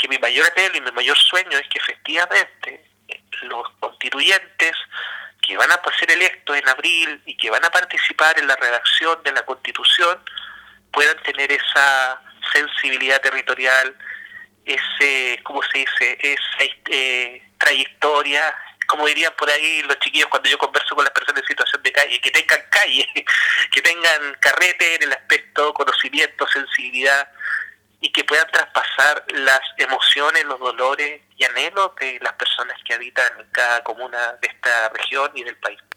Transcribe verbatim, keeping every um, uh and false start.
que mi mayor anhelo y mi mayor sueño es que efectivamente los constituyentes que van a ser electos en abril y que van a participar en la redacción de la Constitución puedan tener esa sensibilidad territorial, ese, ¿cómo se dice?, esa eh, trayectoria, como dirían por ahí los chiquillos cuando yo converso con las personas en situación de calle, que tengan calle, que tengan carrete en el aspecto conocimiento, sensibilidad, y que puedan traspasar las emociones, los dolores y anhelos de las personas que habitan en cada comuna de esta región y del país.